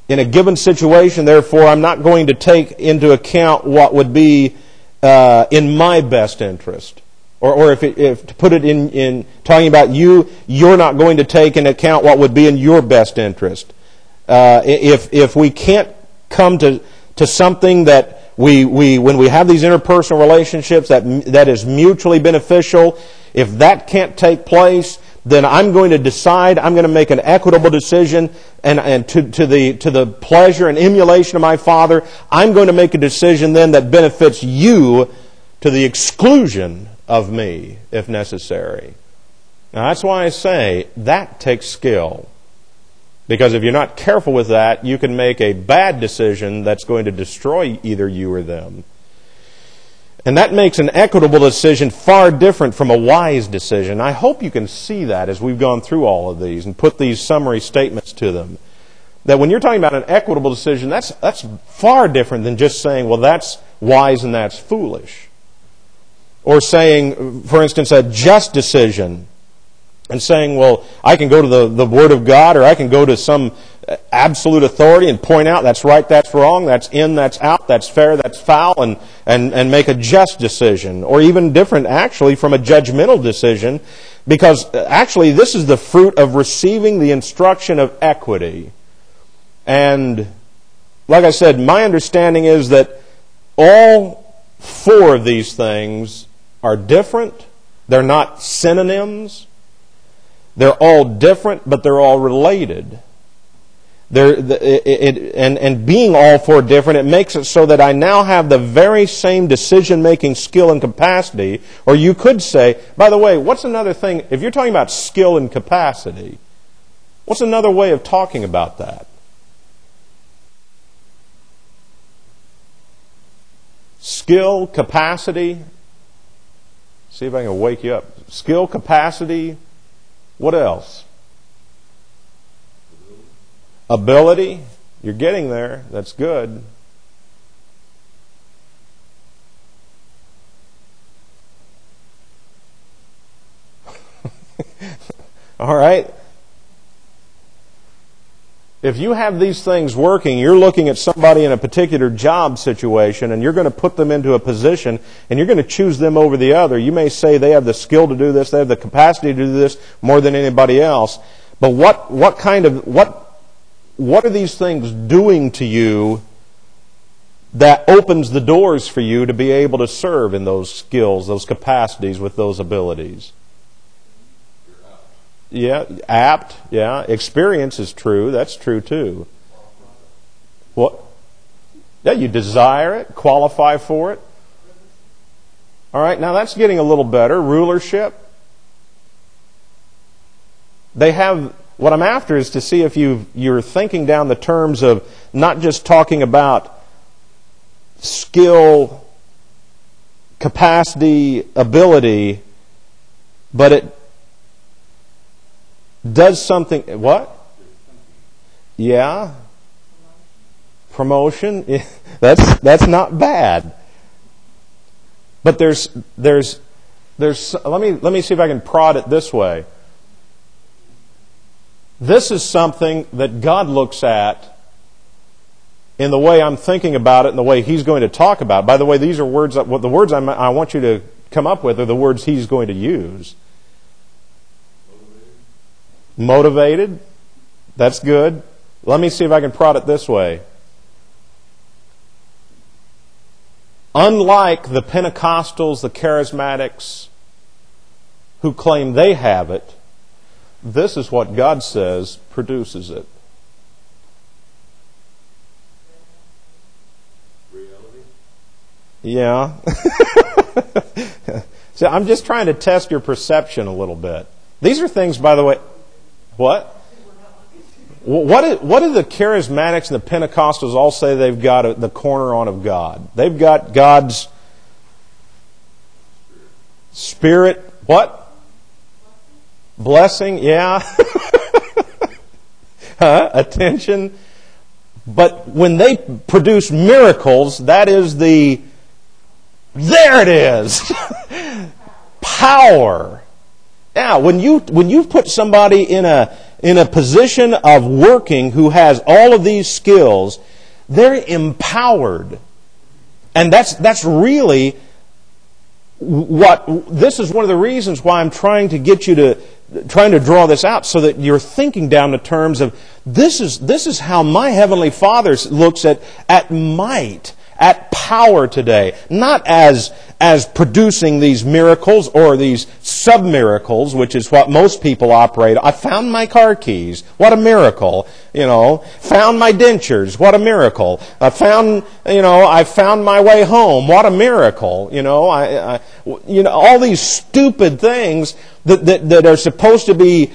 in a given situation, therefore, I'm not going to take into account what would be uh, in my best interest. Or, or if, it, if to put it in, in talking about you, you're not going to take into account what would be in your best interest. Uh, if if we can't come to to something that we we when we have these interpersonal relationships that that is mutually beneficial, if that can't take place, then I'm going to decide, I'm going to make an equitable decision, and, and to, to the to the pleasure and emulation of my Father, I'm going to make a decision then that benefits you to the exclusion of me, if necessary. Now that's why I say that takes skill. Because if you're not careful with that, you can make a bad decision that's going to destroy either you or them. And that makes an equitable decision far different from a wise decision. I hope you can see that as we've gone through all of these and put these summary statements to them. That when you're talking about an equitable decision, that's that's far different than just saying, well, that's wise and that's foolish. Or saying, for instance, a just decision. And saying, well, I can go to the, the Word of God, or I can go to some absolute authority and point out that's right, that's wrong, that's in, that's out, that's fair, that's foul, and, and, and make a just decision. Or even different, actually, from a judgmental decision, because actually this is the fruit of receiving the instruction of equity. And like I said, my understanding is that all four of these things are different. They're not synonyms. They're all different, but they're all related. They're, it, it, and, and being all four different, it makes it so that I now have the very same decision-making skill and capacity. Or you could say, by the way, what's another thing? If you're talking about skill and capacity, what's another way of talking about that? Skill, capacity. See if I can wake you up. Skill, capacity. What else? Ability. You're getting there. That's good. All right. If you have these things working, you're looking at somebody in a particular job situation and you're going to put them into a position and you're going to choose them over the other. You may say they have the skill to do this, they have the capacity to do this more than anybody else. But what, what kind of, what, what are these things doing to you that opens the doors for you to be able to serve in those skills, those capacities, with those abilities? Yeah, apt, yeah. Experience is true. That's true too. What? Yeah, you desire it, qualify for it. All right, now that's getting a little better. Rulership. They have, what I'm after is to see if you you're thinking down the terms of not just talking about skill, capacity, ability, but it does something. What? Yeah. Promotion. That's that's not bad. But there's there's there's let me let me see if I can prod it this way. This is something that God looks at in the way I'm thinking about it and the way He's going to talk about it. By the way, these are words that, the words I'm, I want you to come up with are the words He's going to use. Motivated. That's good. Let me see if I can prod it this way. Unlike the Pentecostals, the Charismatics, who claim they have it, this is what God says produces it. Reality? Yeah. So I'm just trying to test your perception a little bit. These are things, by the way. What? What, is, what do the Charismatics and the Pentecostals all say they've got the corner on of God? They've got God's Spirit. What? Blessing, yeah. huh? Attention. But when they produce miracles, that is the, there it is. Power. Now, when you when you put somebody in a in a position of working who has all of these skills, they're empowered. And that's that's really what, this is one of the reasons why I'm trying to get you to, trying to draw this out so that you're thinking down the terms of, this is, this is how my Heavenly Father looks at, at might, at power today. Not as, as producing these miracles or these sub-miracles, which is what most people operate. I found my car keys. What a miracle. You know, found my dentures. What a miracle. I found, you know, I found my way home. What a miracle. You know, I, I you know, all these stupid things that, that, that are supposed to be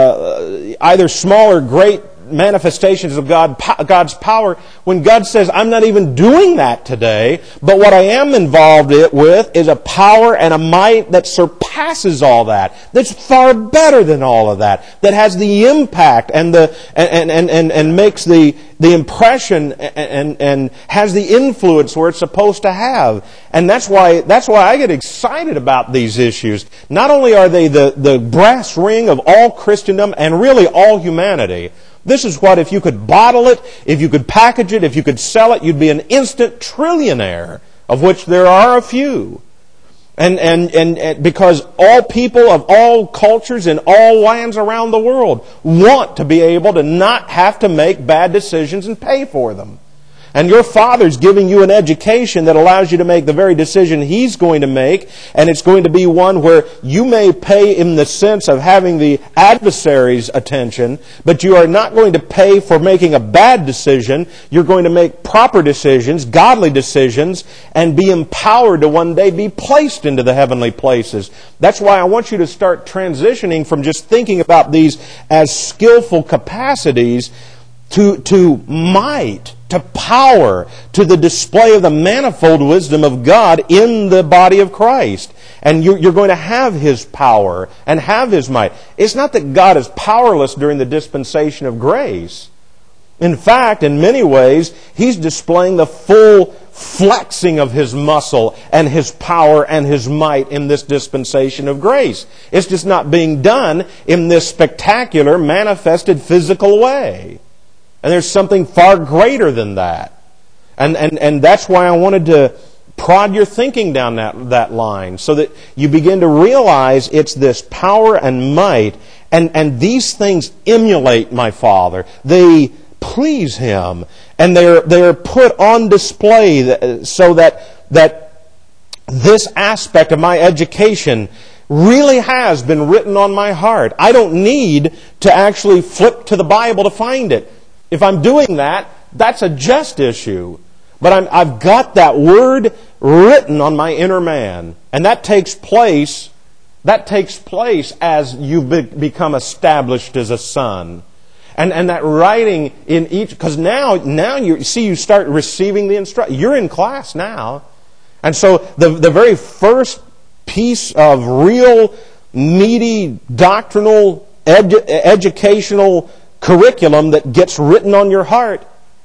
uh, either small or great manifestations of God, God's power, when God says, I'm not even doing that today, but what I am involved with is a power and a might that surpasses all that, that's far better than all of that, that has the impact and the and and and, and makes the the impression and, and and has the influence where it's supposed to have. And that's why that's why I get excited about these issues. Not only are they the, the brass ring of all Christendom and really all humanity, this is what, if you could bottle it, if you could package it, if you could sell it, you'd be an instant trillionaire, of which there are a few. And, and, and, and because all people of all cultures in all lands around the world want to be able to not have to make bad decisions and pay for them. And your Father's giving you an education that allows you to make the very decision He's going to make, and it's going to be one where you may pay in the sense of having the adversary's attention, but you are not going to pay for making a bad decision. You're going to make proper decisions, godly decisions, and be empowered to one day be placed into the heavenly places. That's why I want you to start transitioning from just thinking about these as skillful capacities to, to might, to power, to the display of the manifold wisdom of God in the body of Christ. And you're, you're going to have His power and have His might. It's not that God is powerless during the dispensation of grace. In fact, in many ways, He's displaying the full flexing of His muscle and His power and His might in this dispensation of grace. It's just not being done in this spectacular, manifested physical way. And there's something far greater than that. And, and, and that's why I wanted to prod your thinking down that, that line, so that you begin to realize it's this power and might, and, and these things emulate my Father. They please Him, and they're, they're put on display so that, that this aspect of my education really has been written on my heart. I don't need to actually flip to the Bible to find it. If I'm doing that, that's a just issue. But I'm, I've got that Word written on my inner man. And that takes place, that takes place as you be, become established as a son. And, and that writing in each, because now, now you see, you start receiving the instruction. You're in class now. And so the, the very first piece of real, meaty, doctrinal, edu, educational curriculum that gets written on your heart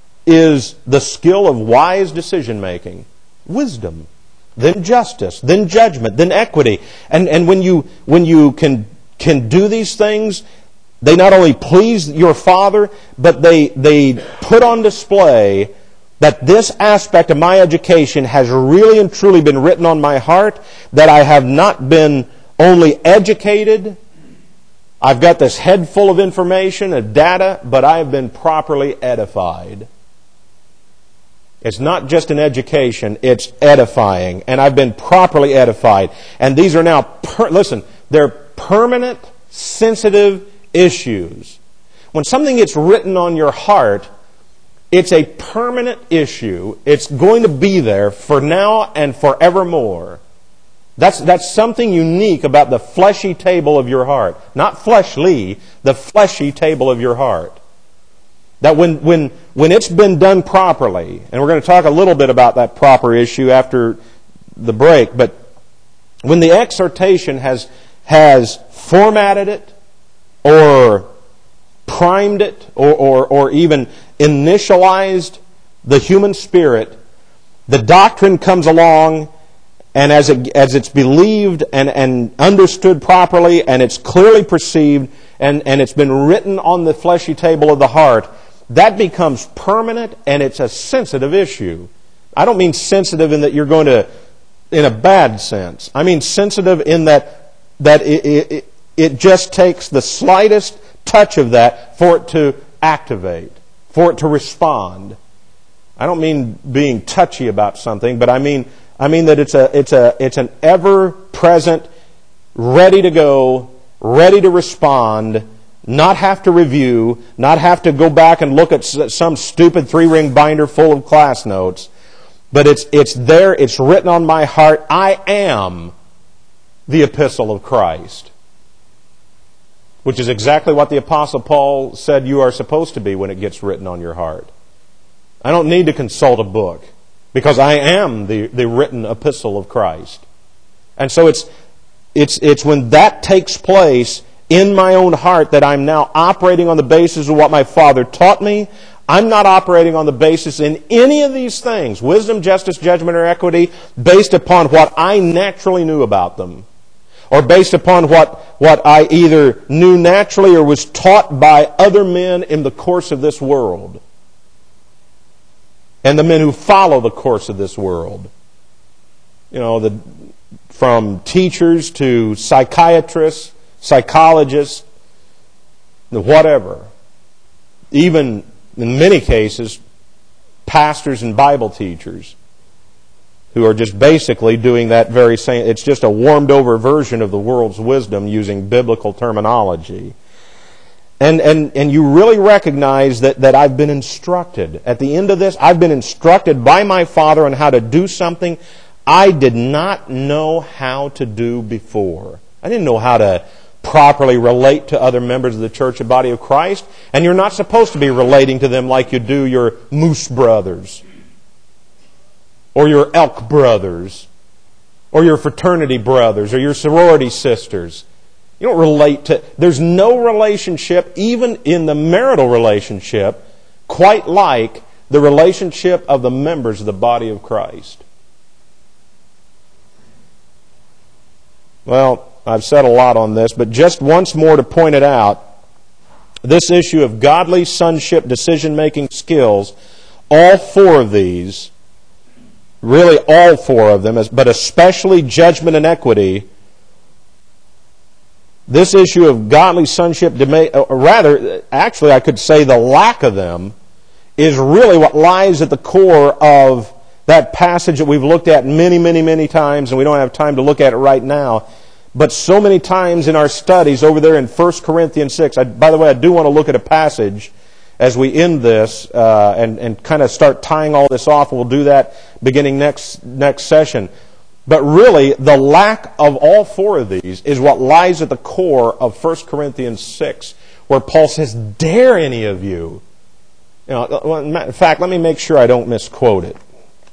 is the skill of wise decision making, wisdom, then justice, then judgment, then equity. And and when you when you can can do these things, they not only please your Father, but they they put on display that this aspect of my education has really and truly been written on my heart, that I have not been only educated, I've got this head full of information, of data, but I have been properly edified. It's not just an education, it's edifying. And I've been properly edified. And these are now, per- listen, they're permanent, sensitive issues. When something gets written on your heart, it's a permanent issue. It's going to be there for now and forevermore. That's, that's something unique about the fleshy table of your heart. Not fleshly, the fleshy table of your heart. That when, when, when it's been done properly, and we're going to talk a little bit about that proper issue after the break, but when the exhortation has, has formatted it, or primed it, or, or, or even initialized the human spirit, the doctrine comes along. And as it, as it's believed and, and understood properly, and it's clearly perceived, and, and it's been written on the fleshy table of the heart, that becomes permanent and it's a sensitive issue. I don't mean sensitive in that you're going to, in a bad sense. I mean sensitive in that, that it, it, it just takes the slightest touch of that for it to activate, for it to respond. I don't mean being touchy about something, but I mean I mean that it's a it's a it's an ever-present, ready to go, ready to respond, not have to review, not have to go back and look at some stupid three-ring binder full of class notes, but it's it's there, it's written on my heart. I am the epistle of Christ, which is exactly what the Apostle Paul said you are supposed to be when it gets written on your heart. I don't need to consult a book because I am the, the written epistle of Christ. And so it's, it's, it's when that takes place in my own heart that I'm now operating on the basis of what my Father taught me. I'm not operating on the basis in any of these things, wisdom, justice, judgment, or equity, based upon what I naturally knew about them, or based upon what, what I either knew naturally or was taught by other men in the course of this world, and the men who follow the course of this world. You know, the, from teachers to psychiatrists, psychologists, whatever. Even, in many cases, pastors and Bible teachers who are just basically doing that very same. It's just a warmed over version of the world's wisdom using biblical terminology. And and and you really recognize that, that I've been instructed. At the end of this, I've been instructed by my Father on how to do something I did not know how to do before. I didn't know how to properly relate to other members of the church and body of Christ. And you're not supposed to be relating to them like you do your moose brothers, or your elk brothers, or your fraternity brothers, or your sorority sisters. You don't relate to... There's no relationship, even in the marital relationship, quite like the relationship of the members of the body of Christ. Well, I've said a lot on this, but just once more to point it out, this issue of godly sonship decision-making skills, all four of these, really all four of them, but especially judgment and equity, this issue of godly sonship, or rather, actually I could say the lack of them, is really what lies at the core of that passage that we've looked at many, many, many times, and we don't have time to look at it right now, but so many times in our studies over there in First Corinthians six. I, by the way, I do want to look at a passage as we end this uh, and, and kind of start tying all this off. We'll do that beginning next next session. But really, the lack of all four of these is what lies at the core of First Corinthians six, where Paul says, dare any of you. You know, in fact, let me make sure I don't misquote it.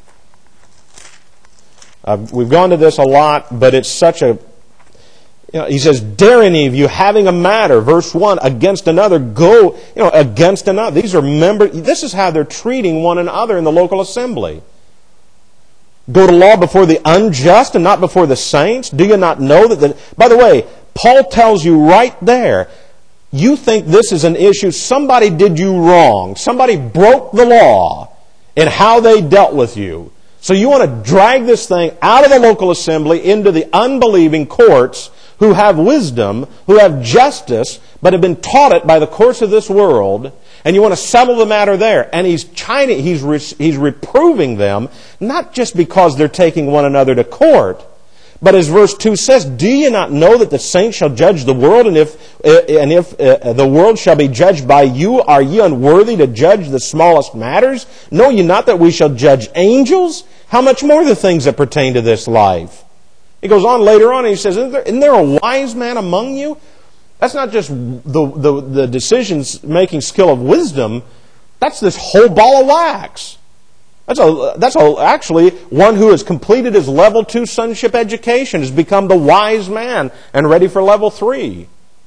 Uh, we've gone to this a lot, but it's such a... You know, he says, dare any of you having a matter, verse one, against another, go, you know, against another. These are members, this is how they're treating one another in the local assembly. Go to law before the unjust and not before the saints? Do you not know that the... By the way, Paul tells you right there, you think this is an issue, somebody did you wrong. Somebody broke the law in how they dealt with you. So you want to drag this thing out of the local assembly into the unbelieving courts who have wisdom, who have justice, but have been taught it by the course of this world, and you want to settle the matter there. And he's chiding, he's re, he's reproving them, not just because they're taking one another to court, but as verse two says, do you not know that the saints shall judge the world, and if and if uh, the world shall be judged by you, are ye unworthy to judge the smallest matters? Know ye not that we shall judge angels? How much more the things that pertain to this life? He goes on later on and he says, isn't there, isn't there a wise man among you? That's not just the, the, the decision-making skill of wisdom. That's this whole ball of wax. That's a, that's a, actually one who has completed his level two sonship education, has become the wise man and ready for level three.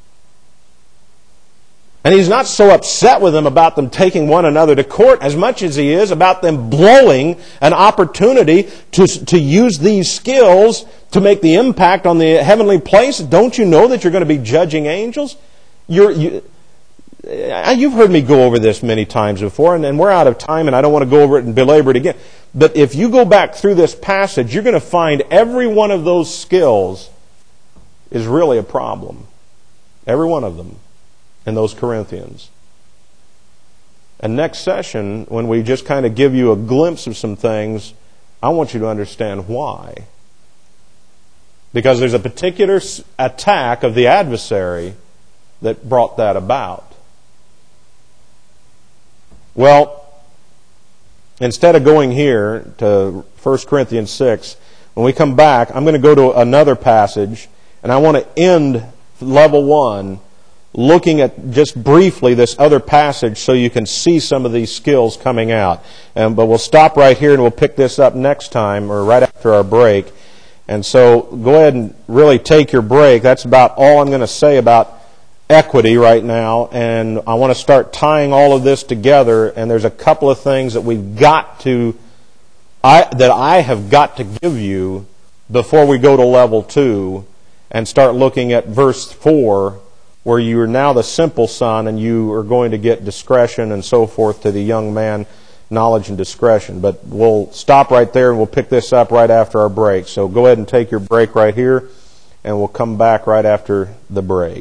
And he's not so upset with them about them taking one another to court as much as he is about them blowing an opportunity to, to use these skills to make the impact on the heavenly place. Don't you know that you're going to be judging angels? You're, you, you've heard me go over this many times before, and, and we're out of time, and I don't want to go over it and belabor it again. But if you go back through this passage, you're going to find every one of those skills is really a problem. Every one of them in those Corinthians. And next session, when we just kind of give you a glimpse of some things, I want you to understand why. Because there's a particular attack of the adversary that brought that about. Well, instead of going here to First Corinthians six, when we come back, I'm going to go to another passage, and I want to end level one looking at just briefly this other passage so you can see some of these skills coming out. Um, but we'll stop right here and we'll pick this up next time or right after our break. And so go ahead and really take your break. That's about all I'm going to say about equity right now. And I want to start tying all of this together. And there's a couple of things that we've got to, I, that I have got to give you before we go to level two and start looking at verse four, where you are now the simple son and you are going to get discretion and so forth to the young man, knowledge and discretion. But we'll stop right there and we'll pick this up right after our break. So go ahead and take your break right here and we'll come back right after the break.